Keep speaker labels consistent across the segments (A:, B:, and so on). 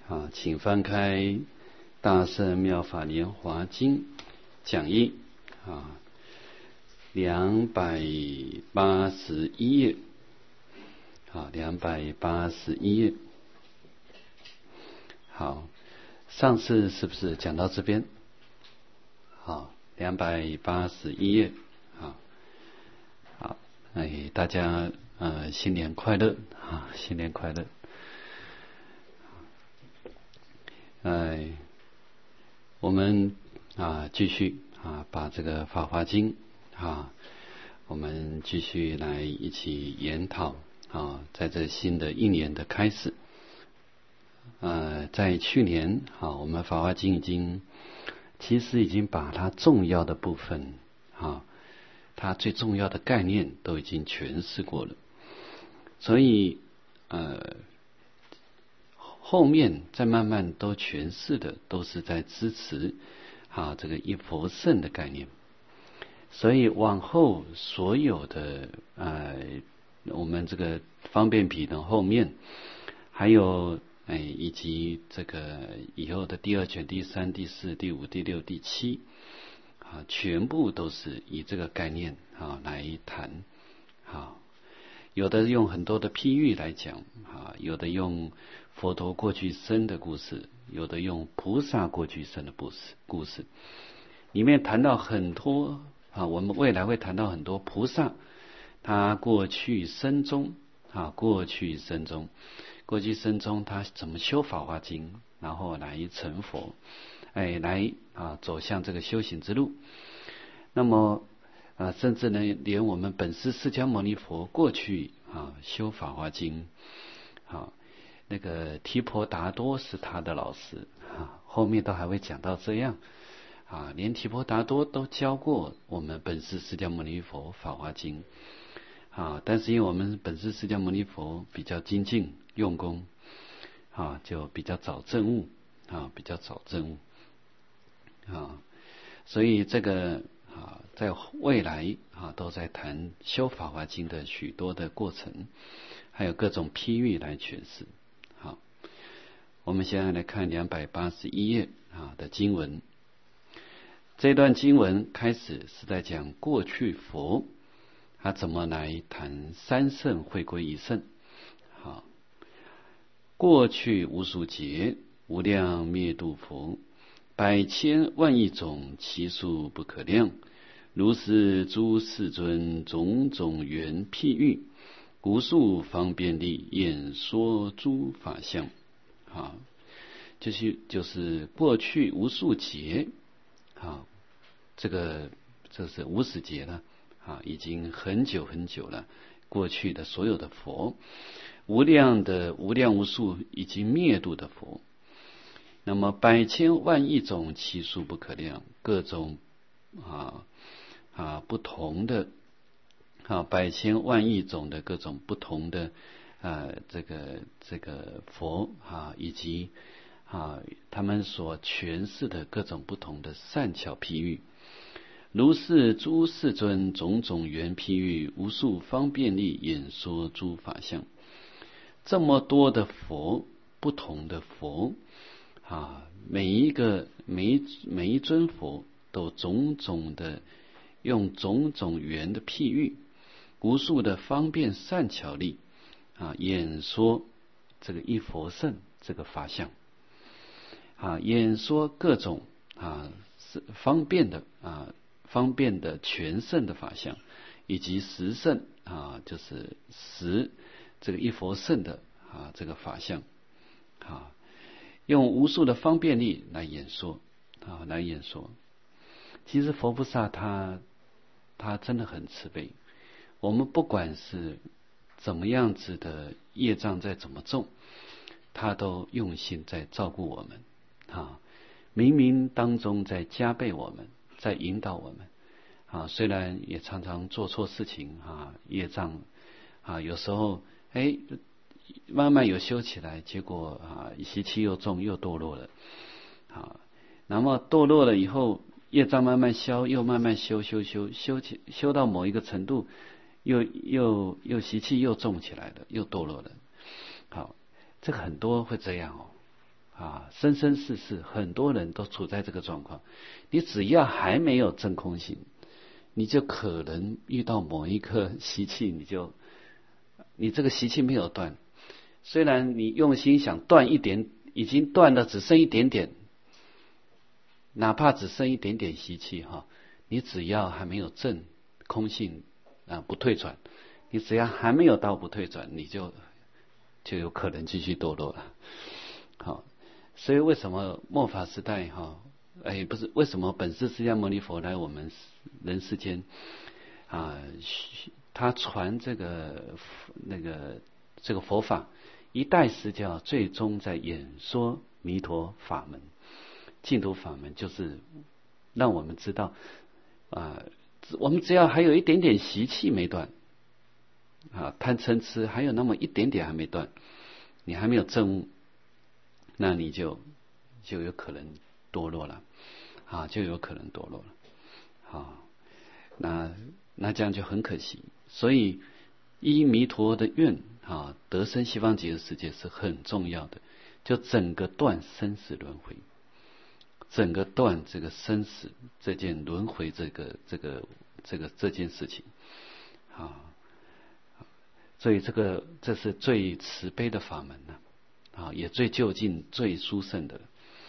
A: 请翻开《大圣妙法莲华经》讲义281页281页。好，上次是不是讲到这边？好，281页。好，大家新年快乐新年快乐。我们继续把这个《法华经》我们继续来一起研讨在这新的一年的开始。在去年我们《法华经》其实已经把它重要的部分它最重要的概念都已经诠释过了，所以后面再慢慢都诠释的都是在支持这个一佛乘的概念。所以往后所有的我们这个方便品的后面还有以及这个以后的第二卷、第三、第四、第五、第六、第七全部都是以这个概念来谈。有的用很多的譬喻来讲有的用佛陀过去生的故事，有的用菩萨过去生的故事，里面谈到很多我们未来会谈到很多菩萨他过去生中他怎么修法华经，然后来成佛，来走向这个修行之路。那么甚至呢连我们本师释迦牟尼佛过去修法华经那个提婆达多是他的老师后面都还会讲到这样连提婆达多都教过我们本师释迦牟尼佛法华经但是因为我们本师释迦牟尼佛比较精进用功就比较早证悟所以这个在未来都在谈修法华经的许多的过程，还有各种譬喻来诠释。好，我们现在来看281页的经文。这段经文开始是在讲过去佛他怎么来谈三圣会归一圣。好，过去无数劫无量灭度佛，百千万亿种，其数不可量。如是诸世尊种种缘譬喻，无数方便力演说诸法相。就是过去无数劫这是50劫了已经很久很久了。过去的所有的佛，无量无数已经灭度的佛，那么百千万亿种，其数不可量，各种不同的百千万亿种的各种不同的这个佛以及他们所诠释的各种不同的善巧譬喻，如是诸世尊种种缘譬喻，无数方便力演说诸法相。这么多的佛，不同的佛每一尊佛都种种的用种种缘的譬喻，无数的方便善巧力演说这个一佛乘这个法相演说各种方便的全胜的法相，以及实胜就是实这个一佛乘的这个法相用无数的方便力来演说其实佛菩萨他真的很慈悲，我们不管是怎么样子的业障再怎么重，他都用心在照顾我们冥冥当中在加倍我们，在引导我们虽然也常常做错事情业障有时候慢慢有修起来，结果习气又重又堕落了那么堕落了以后，业障慢慢消，又慢慢修到某一个程度，又习气又重起来了，又堕落了。好，这个很多会这样生生世世很多人都处在这个状况。你只要还没有证空性，你就可能遇到某一颗习气，你这个习气没有断，虽然你用心想断一点，已经断了只剩一点点，哪怕只剩一点点习气你只要还没有证空性不退转，你只要还没有到不退转，你就有可能继续堕落了。好，所以为什么末法时代不是为什么本师释迦牟尼佛来我们人世间他传这个佛法，一代时教最终在演说弥陀法门、净土法门，就是让我们知道我们只要还有一点点习气没断贪嗔痴还有那么一点点还没断，你还没有证悟，那你就有可能堕落了就有可能堕落了那这样就很可惜。所以依弥陀的愿得生西方极乐世界是很重要的，就整个断生死轮回，整个断这个生死这件轮回这件事情所以这是最慈悲的法门也最就近最殊胜的。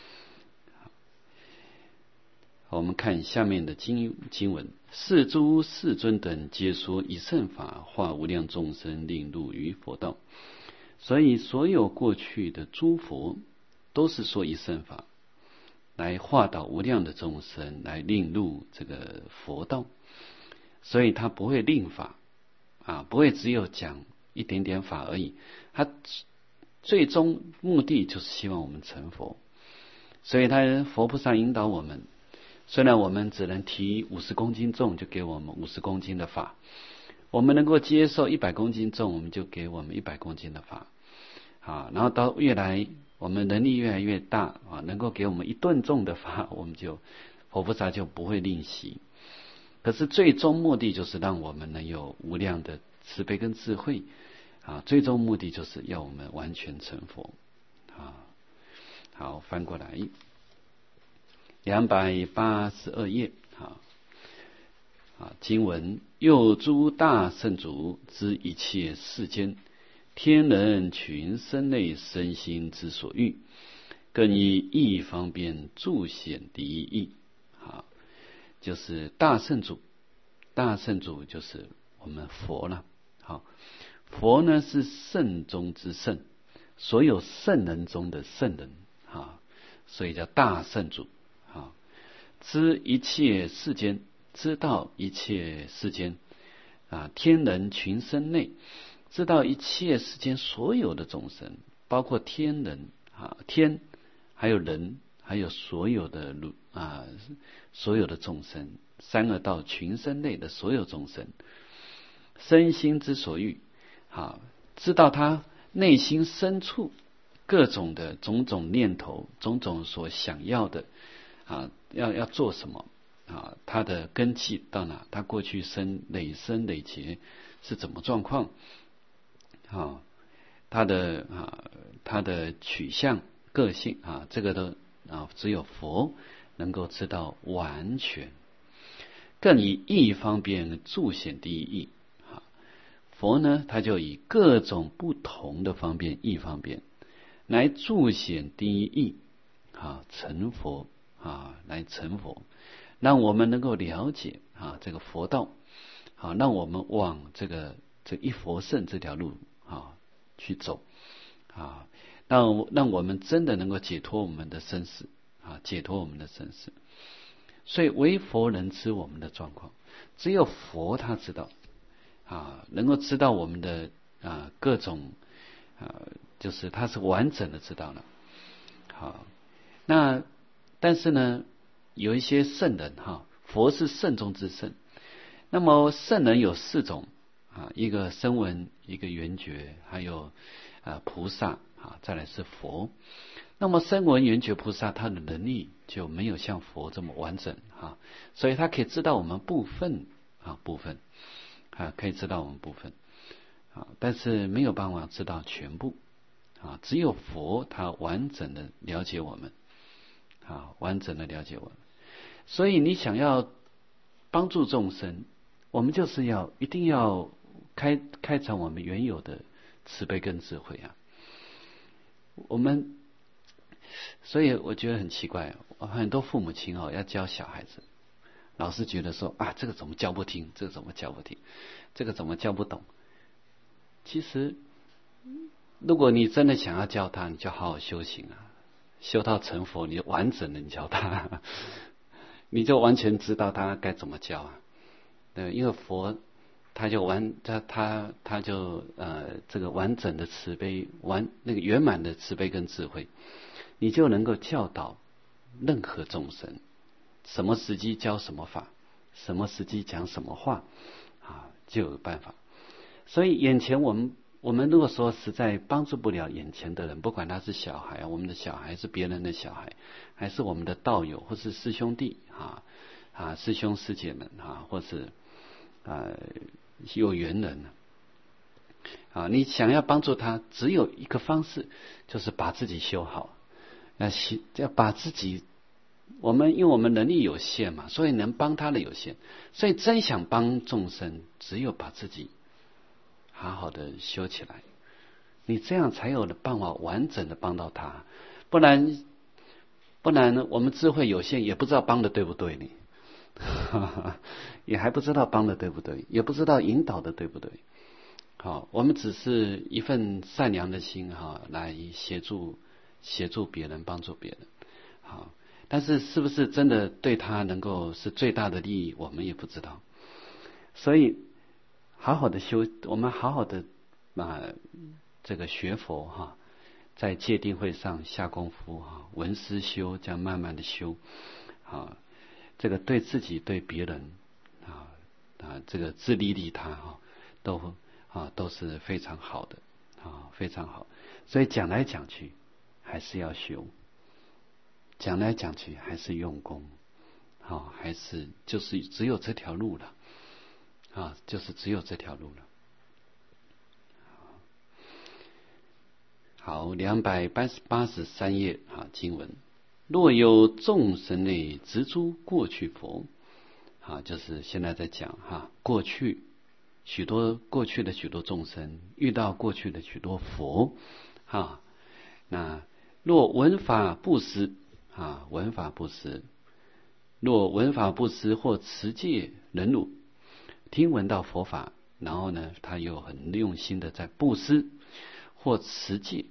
A: 我们看下面的经文：是诸世尊等皆说以圣法化无量众生，令入于佛道。所以所有过去的诸佛都是说以圣法来化导无量的众生，来令入这个佛道。所以他不会令法不会只有讲一点点法而已，他最终目的就是希望我们成佛。所以他佛菩萨引导我们，虽然我们只能提50公斤重，就给我们50公斤的法；我们能够接受100公斤重，我们就给我们100公斤的法然后到我们能力越来越大能够给我们1吨重的法，佛菩萨就不会吝惜。可是最终目的就是让我们能有无量的慈悲跟智慧最终目的就是要我们完全成佛好，翻过来282页经文：又诸大圣主知一切世间天人群生类身心之所欲，更以一方便助显第一义就是大圣主。大圣主就是我们佛了佛呢是圣中之圣，所有圣人中的圣人所以叫大圣主知一切世间，知道一切世间天人群生内，知道一切世间所有的众生，包括天人天还有人，还有所有的众生，三恶道群生内的所有众生，身心之所欲知道他内心深处各种的种种念头，种种所想要的要做什么他的根器到哪，他过去生累劫是怎么状况他的取向个性这个都只有佛能够知道完全。更以一方便助显第一义佛呢他就以各种不同的方便义方便来助显第一义成佛来成佛，让我们能够了解这个佛道让我们往这一佛圣这条路去走让我们真的能够解脱我们的生死解脱我们的生死。所以唯佛能知我们的状况，只有佛他知道能够知道我们的各种就是他是完整的知道了那但是呢有一些圣人佛是圣中之圣，那么圣人有4种一个声闻，一个缘觉，还有菩萨再来是佛。那么声闻缘觉菩萨他的能力就没有像佛这么完整所以他可以知道我们部分可以知道我们部分但是没有办法知道全部只有佛他完整的了解我们，完整的了解我们。所以你想要帮助众生，我们就是一定要开展我们原有的慈悲跟智慧啊。所以我觉得很奇怪，很多父母亲要教小孩子，老是觉得说这个怎么教不听，这个怎么教不听，这个怎么教不懂。其实如果你真的想要教他，你就好好修行修到成佛，你就完整的教他，你就完全知道他该怎么教对，因为佛他就这个完整的慈悲，那个圆满的慈悲跟智慧，你就能够教导任何众生，什么时机教什么法，什么时机讲什么话就有办法。所以眼前我们如果说实在帮助不了眼前的人，不管他是小孩，我们的小孩是别人的小孩，还是我们的道友或是师兄弟师兄师姐们或是有缘人你想要帮助他，只有一个方式，就是把自己修好。要把自己，因为我们能力有限嘛，所以能帮他的有限，所以真想帮众生，只有把自己好好的修起来，你这样才有办法完整的帮到他。不然我们智慧有限，也不知道帮的对不对呢也还不知道帮的对不对，也不知道引导的对不对。我们只是一份善良的心来协助别人，帮助别人但是是不是真的对他能够是最大的利益，我们也不知道。所以好好的修，我们好好的这个学佛在戒定慧上下功夫闻思修，这样慢慢的修这个对自己对别人这个自利利他都是非常好的非常好。所以讲来讲去还是要修，讲来讲去还是用功还是就是只有这条路了就是只有这条路了。好，283页经文，若有众生类执诸过去佛就是现在在讲过去的许多众生遇到过去的许多佛那若闻法布施若闻法布施或持戒忍辱，听闻到佛法，然后呢他又很用心的在布施或持戒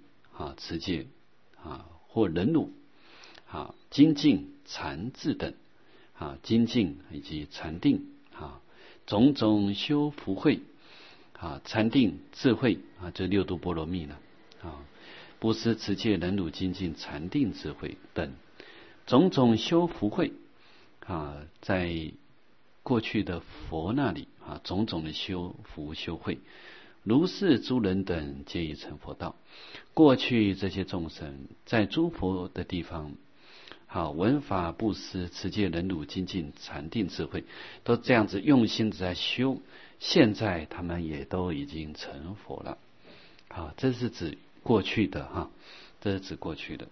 A: 或忍辱精进禅智等精进以及禅定种种修福慧禅定智慧这六度波罗蜜呢布施持戒忍辱精进禅定智慧等种种修福慧在过去的佛那里种种的修福修慧，如是诸人等皆已成佛道。过去这些众生在诸佛的地方闻法布施持戒忍辱精进禅定智慧，都这样子用心的在修，现在他们也都已经成佛了这是指过去的这是指过去的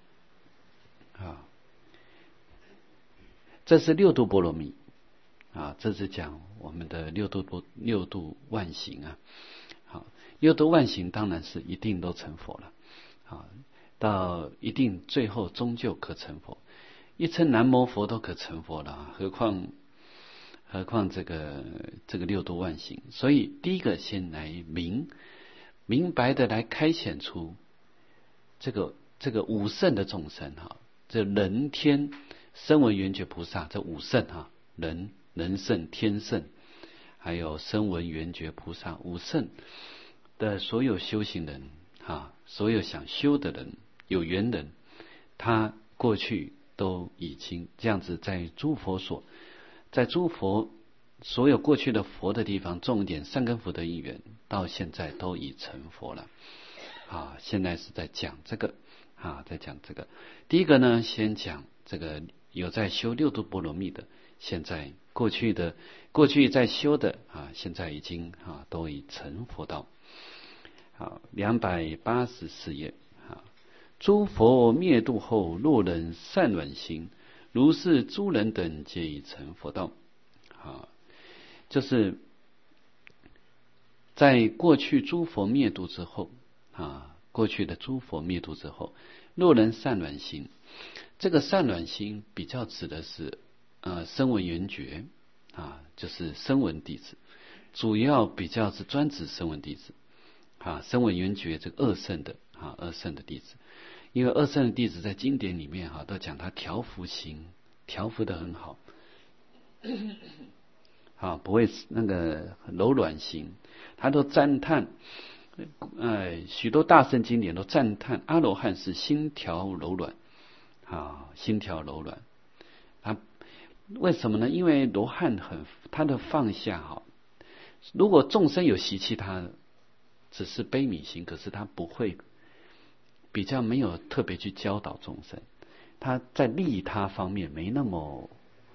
A: 这是六度波罗蜜这是讲我们的六度万行六度万行当然是一定都成佛了到一定最后终究可成佛，一称南无佛都可成佛了，何况这个六度万行。所以第一个先来明白的来开显出这个五圣的众生这人天声闻缘觉菩萨这五圣人圣天圣还有声闻缘觉菩萨五圣的所有修行人所有想修的人有缘人，他过去都已经这样子在诸佛所有过去的佛的地方种一点善根福德因缘，到现在都已成佛了现在是在讲这个在讲这个。第一个呢，先讲这个有在修六度波罗蜜的，现在过去在修的现在已经都已成佛道。284页诸佛灭度后，若能善暖心，如是诸人等皆已成佛道。就是在过去诸佛灭度之后过去的诸佛灭度之后，若能善暖心，这个善暖心比较指的是声闻缘觉就是声闻弟子，主要比较是专指声闻弟子声闻缘觉这个二圣的弟子。因为二圣的弟子在经典里面都讲他调伏心，调伏得很好不会那个柔软心，他都赞叹许多大圣经典都赞叹阿罗汉是心调柔软心调柔软。为什么呢？因为罗汉他的放下如果众生有习气，他只是悲悯心，可是他不会比较没有特别去教导众生，他在利他方面没那么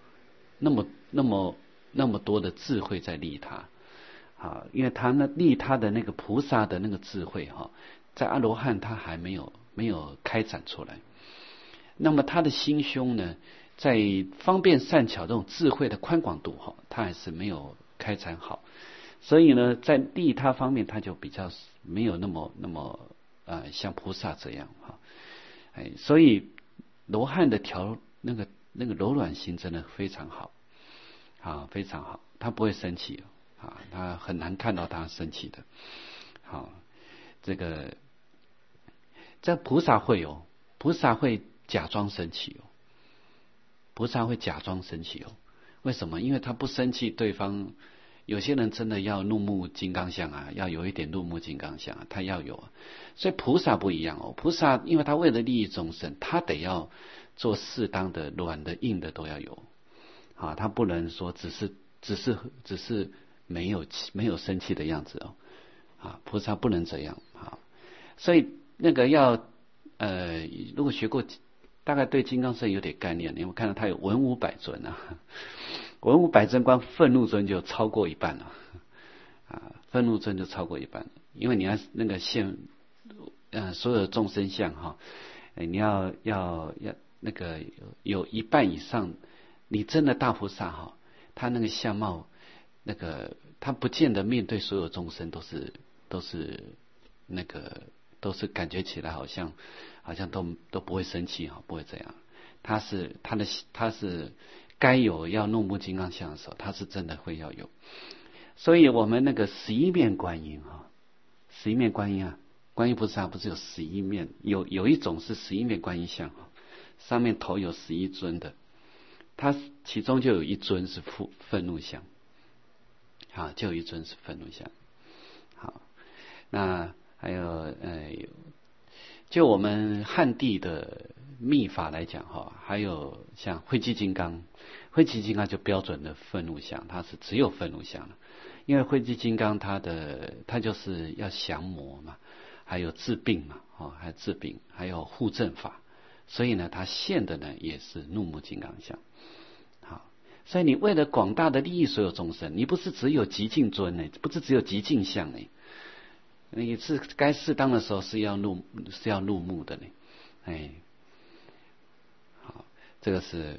A: 多的智慧在利他因为他利他的那个菩萨的那个智慧在阿罗汉他还没有开展出来。那么他的心胸呢，在方便善巧这种智慧的宽广度他还是没有开展好，所以呢在利他方面他就比较没有那么像菩萨这样所以罗汉的那个柔软心真的非常好非常好，他不会生气他很难看到他生气的这个在菩萨会菩萨会假装生气菩萨会假装生气为什么？因为他不生气，对方有些人真的要怒目金刚相要有一点怒目金刚相他要有所以菩萨不一样菩萨因为他为了利益众生，他得要做适当的软的硬的都要有他不能说只是没有生气的样子菩萨不能这样所以那个要如果学过大概对金刚乘有点概念，你会看到他有文武百尊文武百尊光愤怒尊就超过一半了愤怒尊就超过一半，因为你要那个现所有的众生相你要那个有一半以上，你真的大菩萨他那个相貌那个他不见得面对所有众生都是那个都是感觉起来好像都不会生气不会这样，他是该有要怒目金刚相的时候，他是真的会要有。所以我们那个11面观音11面观音观音菩萨不是有11面，有一种是11面观音像上面头有11尊的，它其中就有一尊是愤怒相就有一尊是愤怒相那还有就我们汉地的密法来讲还有像慧基金刚就标准的愤怒相，它是只有愤怒相了，因为慧基金刚它就是要降魔嘛，还有治病嘛还有治病，还有护正法，所以呢它现的呢也是怒目金刚相所以你为了广大的利益所有众生，你不是只有极尽尊不是只有极尽相你是该适当的时候是要入目的好，这个是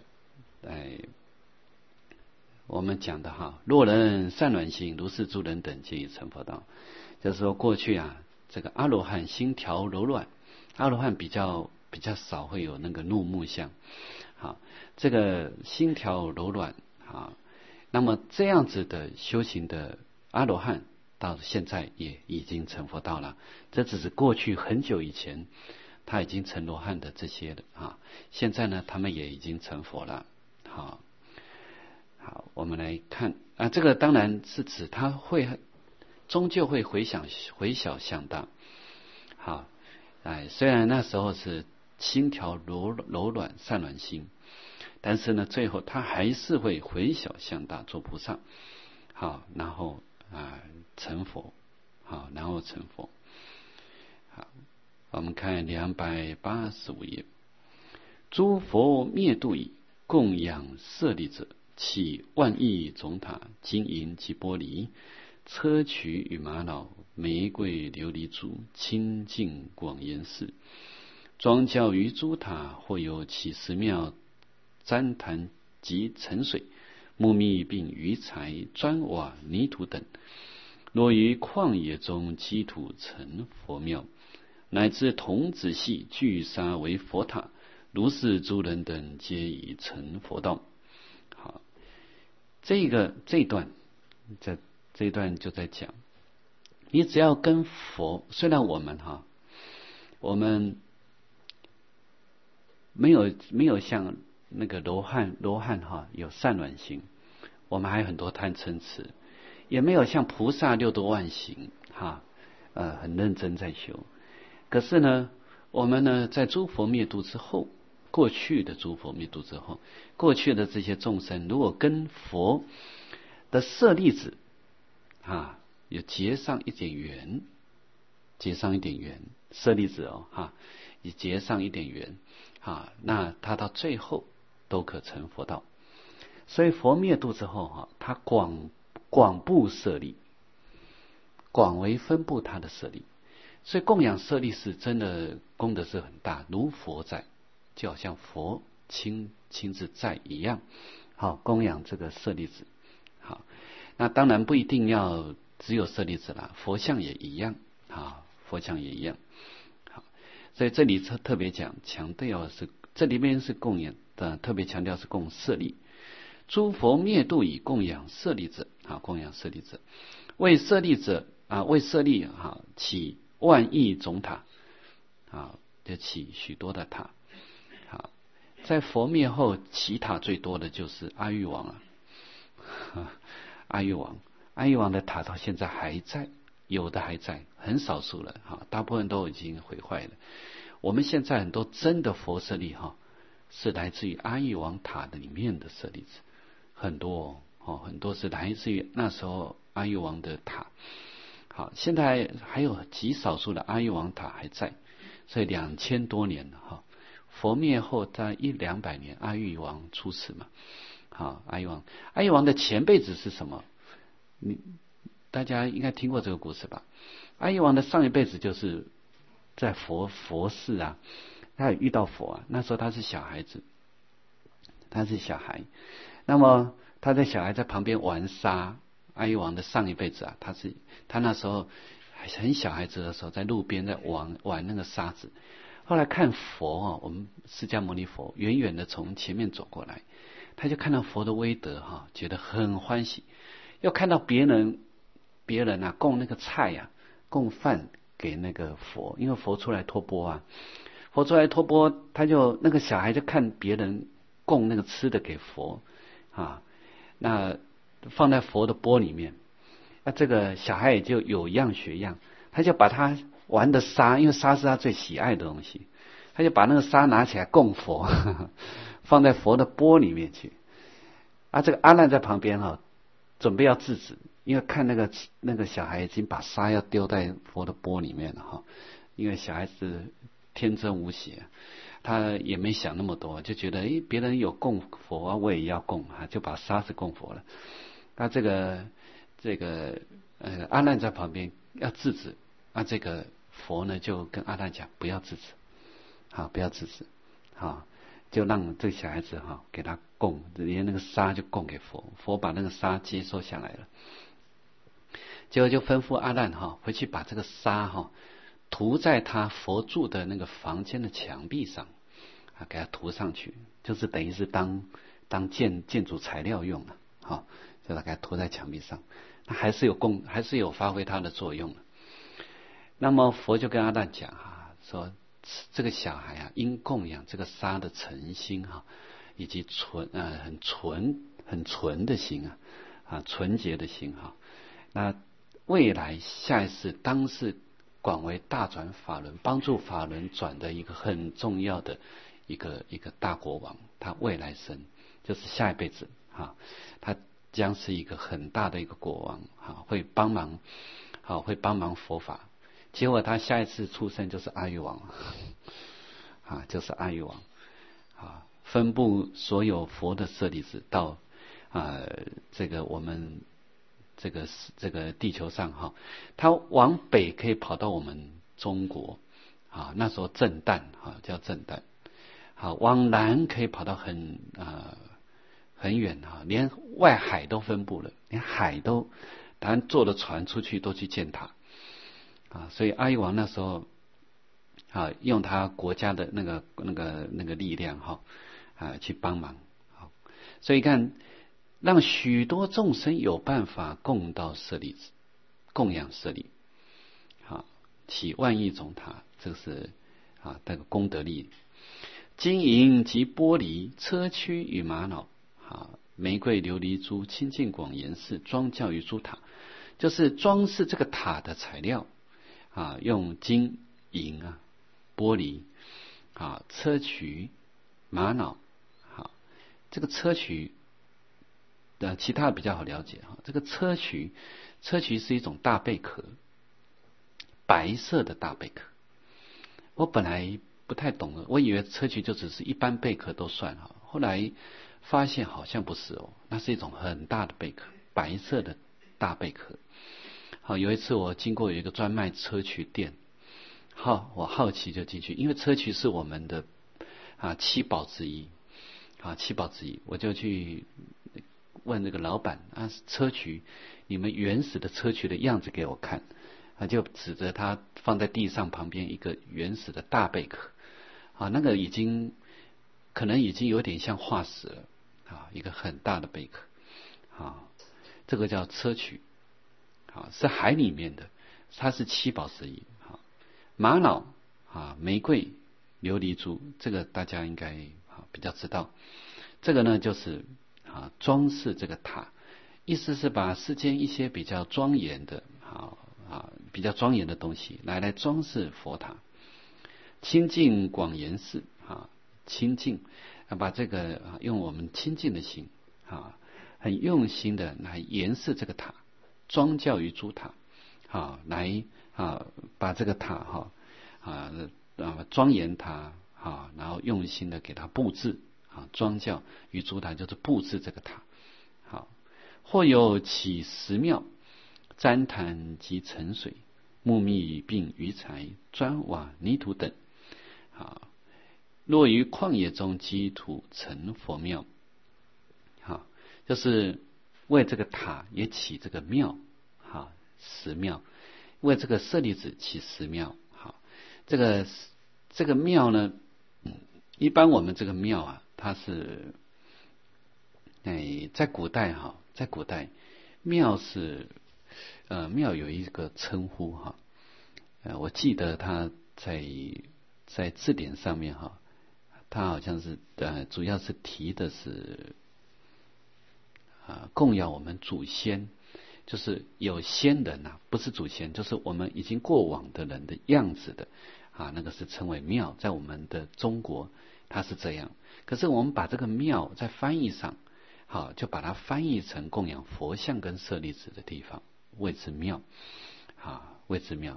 A: 我们讲的若人善暖心，如是诸人等皆已成佛道。就是说过去这个阿罗汉心调柔软，阿罗汉比较少会有那个怒目相这个心调柔软那么这样子的修行的阿罗汉到现在也已经成佛道了，这只是过去很久以前他已经成罗汉的这些的现在呢他们也已经成佛了好，我们来看这个当然是指他会终究会回小向大虽然那时候是心调柔软善暖心，但是呢最后他还是会回小向大做菩萨然后成佛然后成佛我们看285页，诸佛灭度已，供养舍利者，起万亿种塔，金银及玻璃，砗磲与玛瑙，玫瑰琉璃珠，清净广严寺。 庄教于诸塔，或有起石庙、旃檀及沉水、木密并鱼材、砖瓦、泥土等，落于旷野中积土成佛庙，乃至童子系聚沙为佛塔，如是诸人等皆已成佛道。好，这一段就在讲，你只要跟佛，虽然我们没有像那个罗汉有善卵心，我们还有很多贪嗔痴，也没有像菩萨6多万行很认真在修。可是呢，我们呢在诸佛灭度之后，过去的诸佛灭度之后，过去的这些众生，如果跟佛的舍利子有结上一点缘，舍利子也结上一点缘那他到最后都可成佛道。所以佛灭度之后他广布舍利，广为分布他的舍利。所以供养舍利是真的功德是很大，如佛在，就好像佛亲自在一样。供养这个舍利子。那当然不一定要只有舍利子啦，佛像也一样佛像也一样。所以这里特别强调是，这里面是供养的，特别强调是供舍利。诸佛灭度以供养舍利者供养舍利者，为舍利者为舍利起万亿种塔就起许多的塔。在佛灭后，起塔最多的就是阿育王阿育王的塔到现在还在，有的还在，很少数了大部分都已经毁坏了。我们现在很多真的佛舍利是来自于阿育王塔的里面的舍利子，很多很多是来自于那时候阿育王的塔。现在还有极少数的阿育王塔还在，所以2000多年了佛灭后在100-200年，阿育王出世嘛。阿育王的前辈子是什么？大家应该听过这个故事吧？阿育王的上一辈子就是在佛世他也遇到佛那时候他是小孩子，那么他的小孩在旁边玩沙。阿育王的上一辈子他那时候很小孩子的时候，在路边在玩那个沙子。后来看佛我们释迦牟尼佛远远的从前面走过来，他就看到佛的威德觉得很欢喜。又看到别人供那个菜供饭给那个佛，因为佛出来托钵他就那个小孩就看别人供那个吃的给佛那放在佛的钵里面。那这个小孩也就有样学样，他就把他玩的沙，因为沙是他最喜爱的东西，他就把那个沙拿起来供佛放在佛的钵里面去。这个阿难在旁边准备要制止，因为看那个小孩已经把沙要丢在佛的钵里面了因为小孩子天真无邪，他也没想那么多，就觉得别人有供佛我也要供就把沙子供佛了。那这个阿难在旁边要制止，这个佛呢就跟阿难讲不要制止不要制止就让这个小孩子给他供，连那个沙就供给佛，佛把那个沙接收下来了。结果就吩咐阿难回去把这个沙涂在他佛住的那个房间的墙壁上给他涂上去，就是等于是当建筑材料用了就大概涂在墙壁上，它还是有发挥它的作用的。那么佛就跟阿难讲说这个小孩应供养这个沙的诚心以及很纯的心纯洁的心那未来下一世当是广为大转法轮，帮助法轮转的一个很重要的一个大国王，他未来生就是下一辈子他将是一个很大的一个国王会帮忙佛法。结果他下一次出生就是阿育王就是阿育王分布所有佛的舍利子到这个我们这个地球上他往北可以跑到我们中国啊，那时候震旦啊，叫震旦。好，往南可以跑到很远哈，连外海都分布了，连海都，当然坐的船出去都去建塔啊，所以阿育王那时候啊，用他国家的那个力量哈去帮忙，好，所以看让许多众生有办法供到舍利子，供养舍利，好，起万亿种塔，这个是那个功德力。金银及玻璃、砗磲与玛瑙，玫瑰、琉璃珠、清净广严饰，装教于诸塔，就是装饰这个塔的材料用金银玻璃砗磲、玛瑙。这个砗磲其他的比较好了解这个砗磲是一种大贝壳，白色的大贝壳。我本来不太懂了，我以为砗磲就只是一般贝壳都算后来发现好像不是那是一种很大的贝壳，白色的大贝壳。好，有一次我经过有一个专卖砗磲店，我好奇就进去，因为砗磲是我们的七宝之一七宝之一，我就去问那个老板砗磲，你们原始的砗磲的样子给我看。他就指着他放在地上旁边一个原始的大贝壳那个可能已经有点像化石了一个很大的贝壳这个叫砗磲是海里面的，它是七宝之一玛瑙玫瑰、琉璃珠，这个大家应该比较知道。这个呢就是装饰这个塔，意思是把世间一些比较庄严的比较庄严的东西来装饰佛塔。清净广严饰清净把这个用我们清净的心很用心的来严饰这个塔，装教于诸塔来把这个塔庄严它然后用心的给它布置装教于诸塔，就是布置这个塔。或有起石庙、旃檀及沉水、木密并鱼材、砖瓦泥土等落于旷野中积土成佛庙就是为这个塔也起这个庙石庙，为这个舍利子起石庙这个庙呢一般我们这个庙它是在古代庙是庙有一个称呼我记得他在字典上面他好像是主要是提的是供养我们祖先，就是有先人不是祖先，就是我们已经过往的人的样子的那个是称为庙，在我们的中国它是这样。可是我们把这个庙在翻译上就把它翻译成供养佛像跟舍利子的地方，谓之庙谓之庙。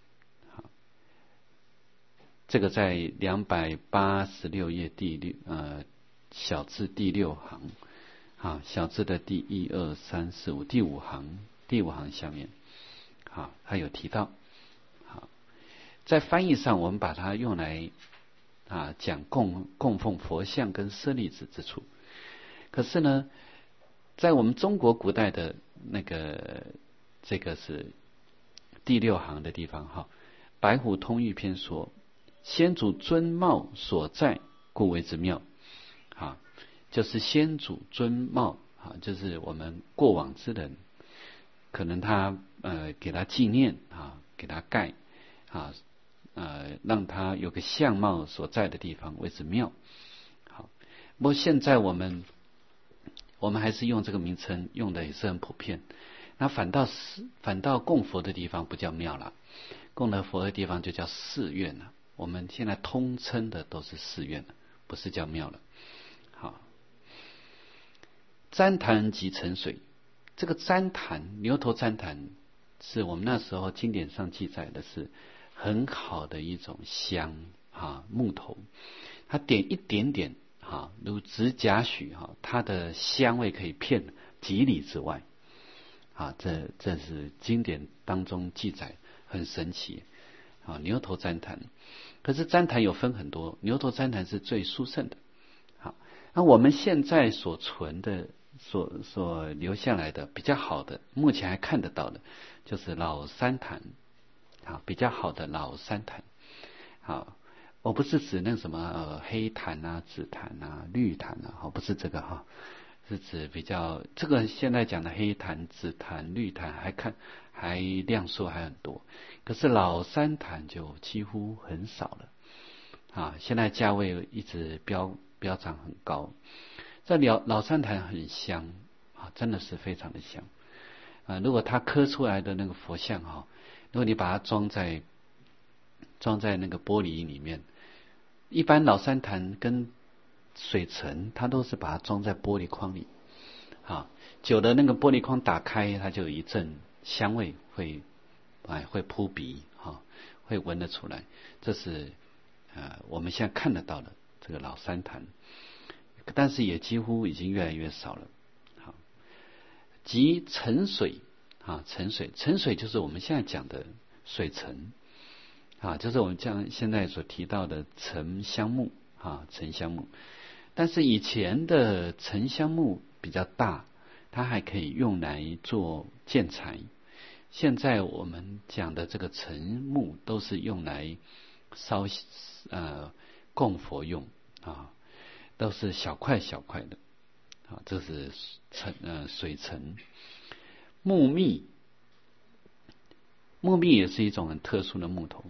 A: 这个在286页小字第6行小字的第1、2、3、4、5第五行下面它有提到在翻译上我们把它用来讲供奉佛像跟舍利子之处。可是呢在我们中国古代的这个是第6行的地方白虎通义篇说，先祖尊貌所在，故为之庙就是先祖尊貌就是我们过往之人，可能他给他纪念给他盖让他有个相貌所在的地方为之庙。不过现在我们还是用这个名称，用的也是很普遍。那反倒供佛的地方不叫庙了，供的佛的地方就叫寺院了。我们现在通称的都是寺院了，不是叫庙了。旃檀及沉水，这个旃檀牛头旃檀是我们那时候经典上记载的是很好的一种香木头，它点一点点如指甲许它的香味可以遍几里之外这是经典当中记载，很神奇牛头旃檀。可是旃檀有分很多，牛头旃檀是最殊胜的。好，那我们现在所存的、所留下来的比较好的，目前还看得到的，就是老山檀。好，比较好的老山檀。好，我不是指那什么黑檀啊、紫檀啊、绿檀啊，不是这个哈，是指比较这个现在讲的黑檀、紫檀、绿檀还量数还很多，可是老山檀就几乎很少了。现在价位一直飙涨很高。这老山檀很香真的是非常的香如果它刻出来的那个佛像如果你把它装在那个玻璃里面，一般老山檀跟水层它都是把它装在玻璃框里久的那个玻璃框打开，它就有一阵香味会扑鼻会闻得出来。这是我们现在看得到的这个老山檀，但是也几乎已经越来越少了。即沉水沉水就是我们现在讲的水沉就是我们现在所提到的沉香木沉香木。但是以前的沉香木比较大，它还可以用来做建材。现在我们讲的这个沉木都是用来烧供佛用都是小块小块的这是水沉。木密也是一种很特殊的木头。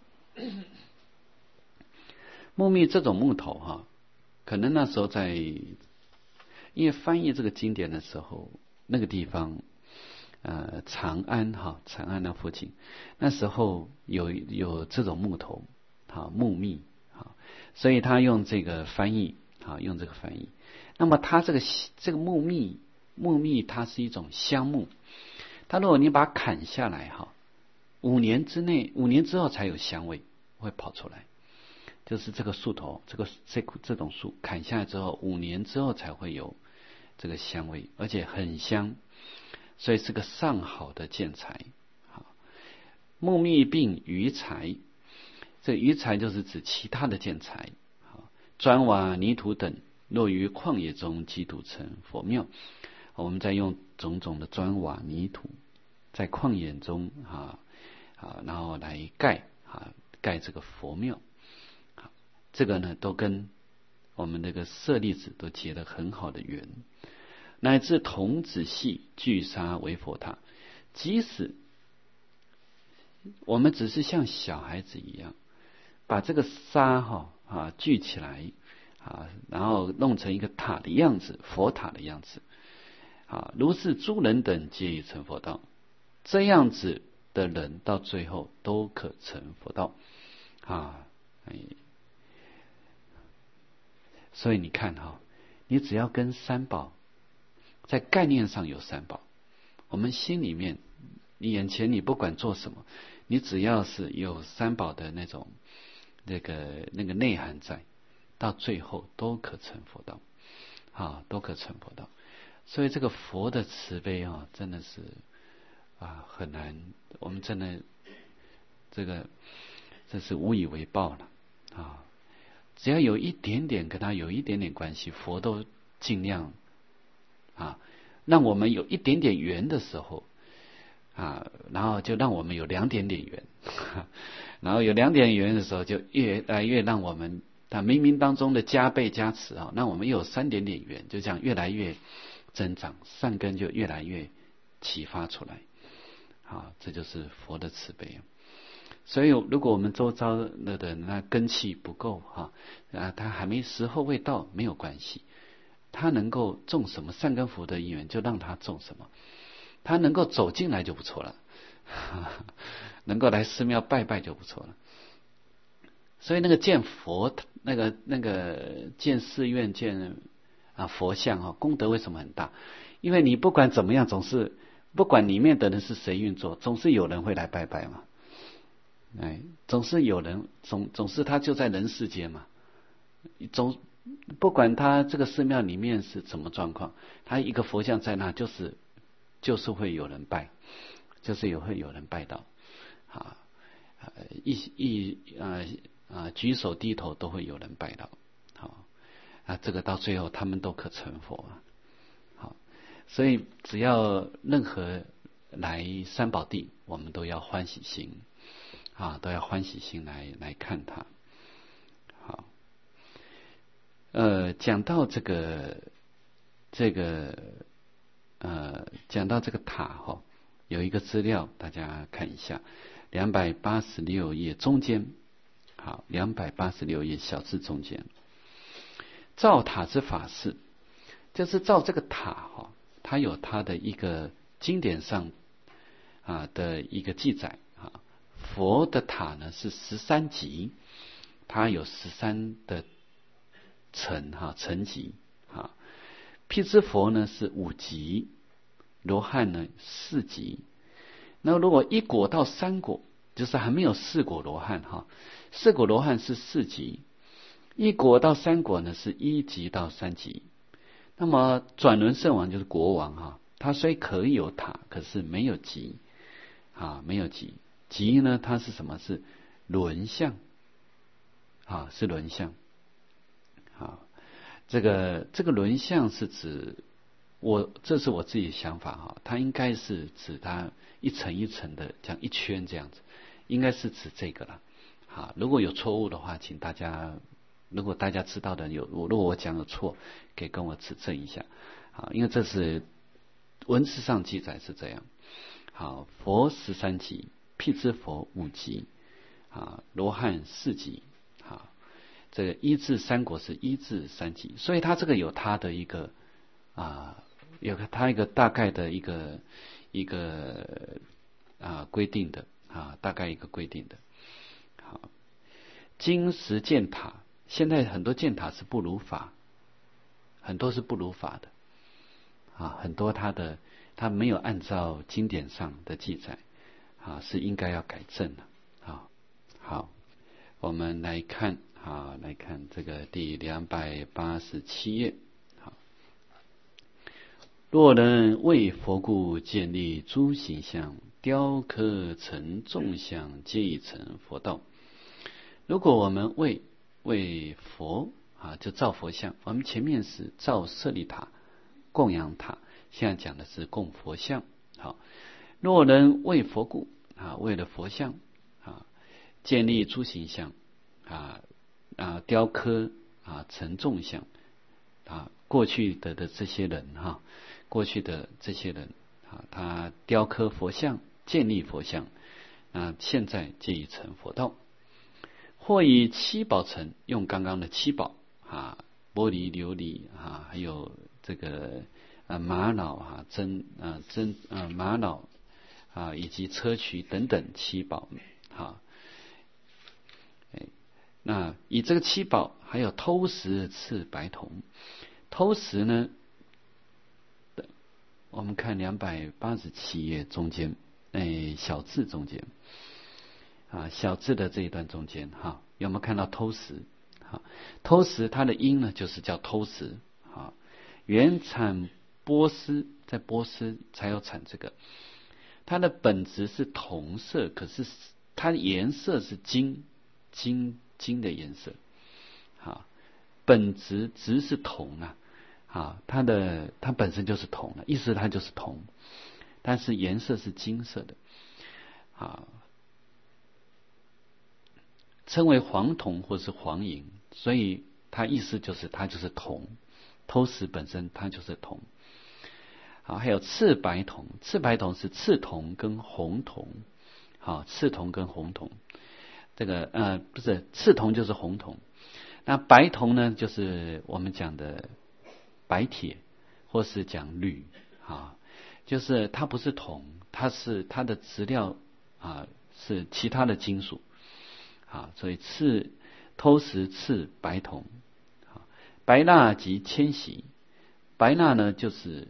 A: 木密这种木头可能那时候因为翻译这个经典的时候，那个地方长安那附近，那时候有这种木头木密所以他用这个翻译那么它这个木密它是一种香木，它如果你把它砍下来5年之后才有香味会跑出来。就是这个树头这种树砍下来之后5年之后才会有这个香味，而且很香，所以是个上好的建材。木密并余材，这余材就是指其他的建材，砖瓦泥土等落于旷野中积土成佛庙。我们再用种种的砖瓦泥土在旷野中然后来盖这个佛庙。这个呢都跟我们这个舍利子都结了很好的缘，乃至童子系聚沙为佛塔。即使我们只是像小孩子一样把这个沙聚起来然后弄成一个塔的样子，佛塔的样子如是诸人等皆已成佛道。这样子的人到最后都可成佛道所以你看你只要跟三宝在概念上有三宝，我们心里面你眼前你不管做什么，你只要是有三宝的那种那个内涵在，到最后都可成佛道都可成佛道。所以这个佛的慈悲真的是很难，我们真的这是无以为报了只要有一点点跟他有一点点关系，佛都尽量让我们有一点点缘的时候然后就让我们有2点点缘然后有2点缘的时候，就越来越让我们冥冥当中的加倍加持让我们又有3点点缘，就这样越来越增长，善根就越来越启发出来这就是佛的慈悲所以如果我们周遭的人那根气不够他还没时候未到没有关系，他能够种什么善根福德因缘就让他种什么，他能够走进来就不错了能够来寺庙拜拜就不错了。所以那个建佛那个建寺院建佛像功德为什么很大？因为你不管怎么样，总是不管里面的人是谁运作，总是有人会来拜拜嘛总是有人总是他就在人世间嘛，不管他这个寺庙里面是什么状况，他一个佛像在那就是会有人拜，就是会有人拜到举手低头都会有人拜倒，好这个到最后他们都可成佛啊。好，所以只要任何来三宝地，我们都要欢喜心都要欢喜心来看它。好，讲到这个讲到这个塔有一个资料大家看一下，286页中间，好，286页小字中间，造塔之法事，就是造这个塔它有它的一个经典上的一个记载佛的塔呢是13级，它有13的层级辟支佛呢是5级，罗汉呢4级。那如果1果到3果，就是还没有4果罗汉4果罗汉是4级，1果到3果呢是1级到3级。那么转轮圣王就是国王他虽可以有塔，可是没有级没有级。级呢它是什么？是轮相是轮相。这个轮相是指这是我自己的想法它应该是指它一层一层的这样一圈这样子，应该是指这个了。如果有错误的话，请大家，如果大家知道的如果我讲的错，可以跟我指正一下因为这是文字上记载是这样。好，佛13级，辟支佛5级罗汉4级这个1至3果是1至3级，所以它这个有它的一个有它一个大概的一个规定的大概一个规定的。好，经实建塔，现在很多建塔是不如法，很多是不如法的很多它没有按照经典上的记载是应该要改正的好，我们来看这个第287页。若人为佛故建立诸形象，雕刻成众像，皆已成佛道。如果我们为佛就造佛像，我们前面是造舍利塔、供养塔，现在讲的是供佛像。好，若人为佛故为了佛像建立诸形象雕刻成众像过去的这些人过去的这些人他雕刻佛像，建立佛像，现在皆已成佛道。或以七宝成，用刚刚的七宝玻璃、琉璃还有这个玛瑙玛瑙以及砗磲等等七宝那以这个七宝还有偷石刺白铜。偷石呢，我们看287页中间小字中间小字的这一段中间有没有看到偷石？偷石它的音呢就是叫偷石原产波斯，在波斯才有产这个，它的本质是铜色，可是它的颜色是金的颜色本质是铜它本身就是铜意思它就是铜，但是颜色是金色的称为黄铜或是黄银，所以它意思就是它就是铜，偷石本身它就是铜还有赤白铜，赤白铜是赤铜跟红铜赤铜跟红铜，这个不是赤铜就是红铜，那白铜呢就是我们讲的白铁或是讲铝就是它不是铜，它的质料是其他的金属所以偷石赤白铜白蜡及铅锡。白蜡呢就是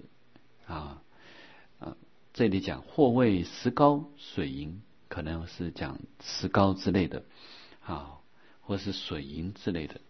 A: 这里讲或为石膏、水银，可能是讲石膏之类的或是水银之类的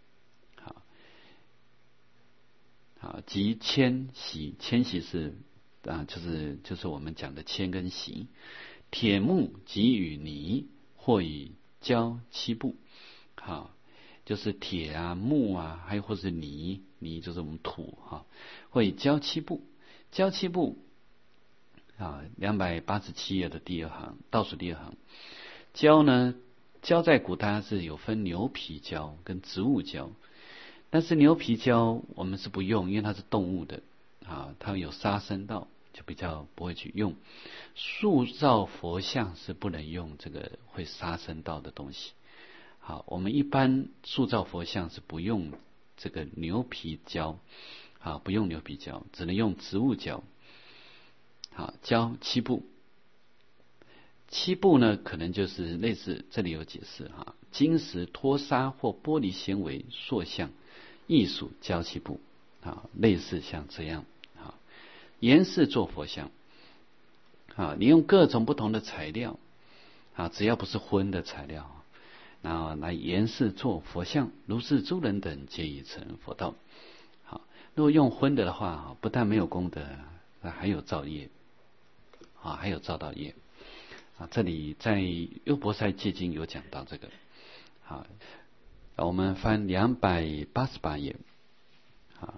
A: 及铅锡。铅锡是就是我们讲的铅跟锡。铁木及与泥或以胶漆布，好，就是铁啊、木啊，还有或是泥，泥就是我们土哈，或以胶漆布，胶漆布啊，287页的第2行，倒数第2行，胶呢，胶在古代是有分牛皮胶跟植物胶，但是牛皮胶我们是不用，因为它是动物的啊，它有杀生道，就比较不会去用。塑造佛像是不能用这个会杀生道的东西。好，我们一般塑造佛像是不用这个牛皮胶，啊，不用牛皮胶，只能用植物胶。好，胶漆布，漆布呢，可能就是类似，这里有解释哈，金石脱砂或玻璃纤维塑像，艺术胶漆布啊，类似像这样啊，颜饰做佛像啊，你用各种不同的材料啊，只要不是荤的材料，然后来颜饰做佛像，如是诸人等皆已成佛道。好，如果用荤的话，不但没有功德，还有造业啊，还有造道业啊。这里在优婆塞戒经有讲到这个。好，我们翻288页。好，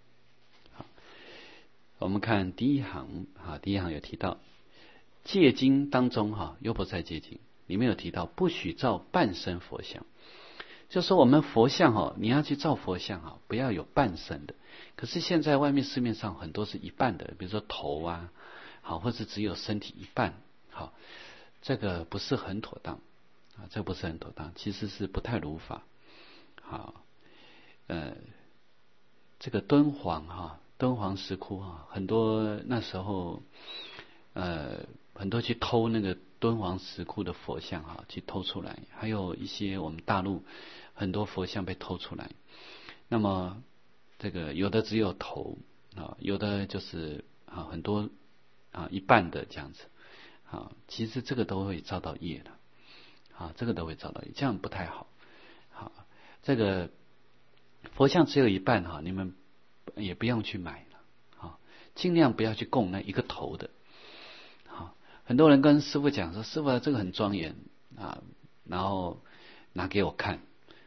A: 我们看第一行啊，第一行有提到戒经当中哈，优婆塞戒经里面有提到不许造半身佛像，就说我们佛像哈，你要去造佛像哈，不要有半身的。可是现在外面市面上很多是一半的，比如说头啊，好，或是只有身体一半，好，这个不是很妥当啊，这不是很妥当，其实是不太如法。好，这个敦煌石窟啊，很多那时候很多去偷那个敦煌石窟的佛像啊，去偷出来，还有一些我们大陆很多佛像被偷出来。那么这个有的只有头啊，有的就是啊很多啊一半的这样子啊，其实这个都会遭到业的啊，这个都会遭到业，这样不太好。好，这个佛像只有一半哈，你们也不用去买了啊，尽量不要去供那一个头的。好，很多人跟师父讲说，师父这个很庄严啊，然后拿给我看，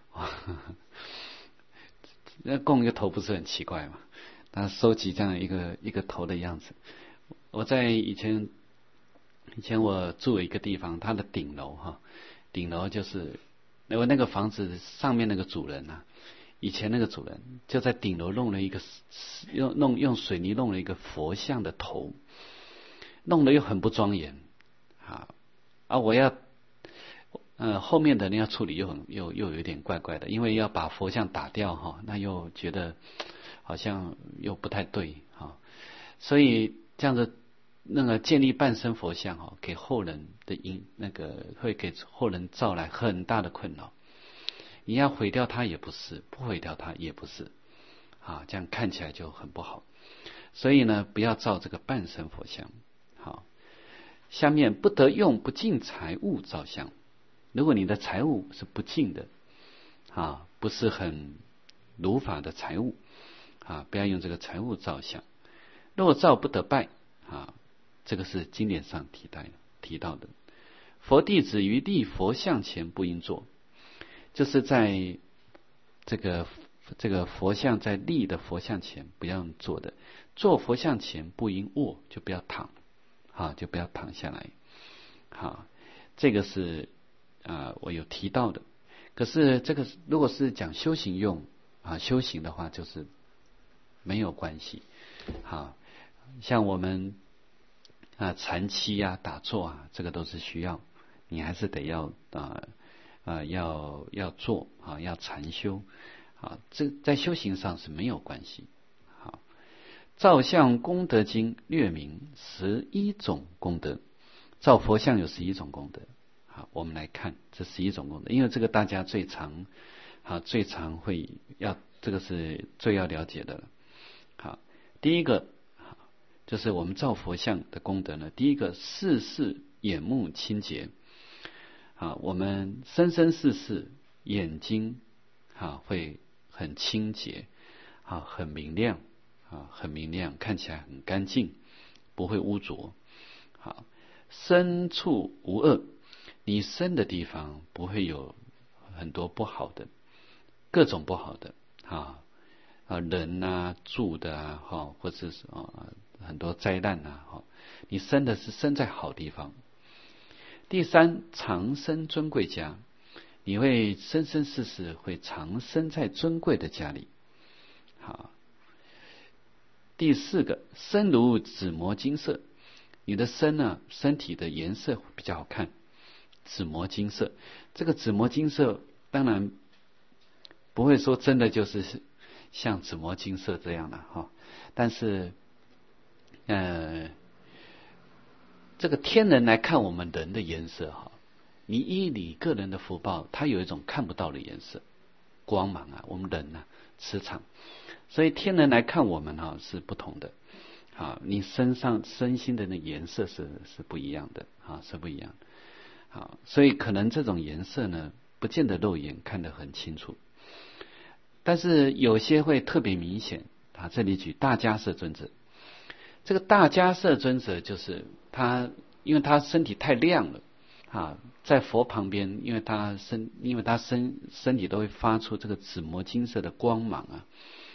A: 那供一个头不是很奇怪吗？他收集这样一个头的样子。我在以前我住了一个地方，它的顶楼哈，顶楼就是我那个房子上面那个主人啊，以前那个主人就在顶楼弄了一个用水泥弄了一个佛像的头，弄得又很不庄严啊！我要后面的人要处理又有一点怪怪的，因为要把佛像打掉哈，那又觉得好像又不太对哈，所以这样子那个建立半身佛像哈，给后人的会给后人造来很大的困扰。你要毁掉它也不是，不毁掉它也不是啊，这样看起来就很不好。所以呢，不要造这个半身佛像。好，下面不得用不净财物造像。如果你的财物是不净的啊，不是很如法的财物啊，不要用这个财物造像。若造不得拜啊，这个是经典上提到的。佛弟子于立佛像前不应坐，就是在这个佛像在立的佛像前不要坐的，坐佛像前不应卧，就不要躺啊，就不要躺下来。好，这个是我有提到的。可是这个如果是讲修行用啊，修行的话就是没有关系。好，像我们禅期啊、打坐啊，这个都是需要，你还是得要要做啊，要禅修啊，这在修行上是没有关系。好，造像功德经略明11种功德，造佛像有11种功德。好，我们来看这11种功德，因为这个大家最常会要，这个是最要了解的了。好，第一个就是我们造佛像的功德呢，第一个世事眼目清洁啊，我们生生世世眼睛会很清洁很明亮很明亮，看起来很干净，不会污浊。好，身处无恶， 你生的地方不会有很多不好的，各种不好的人啊住的啊或者是很多灾难啊你生的是生在好地方。第三，长生尊贵家，你会生生世世会长生在尊贵的家里。好，第四个，身如紫磨金色，你的身呢，身体的颜色比较好看，紫磨金色。这个紫磨金色当然不会说真的就是像紫磨金色这样的但是这个天人来看我们人的颜色你依你个人的福报，它有一种看不到的颜色，光芒我们人磁场，所以天人来看我们是不同的你身心的那颜色是不一样的是不一样的所以可能这种颜色呢，不见得肉眼看得很清楚，但是有些会特别明显这里举大迦叶尊者。这个大迦叶尊者就是他，因为他身体太亮了在佛旁边，因为他身体都会发出这个紫磨金色的光芒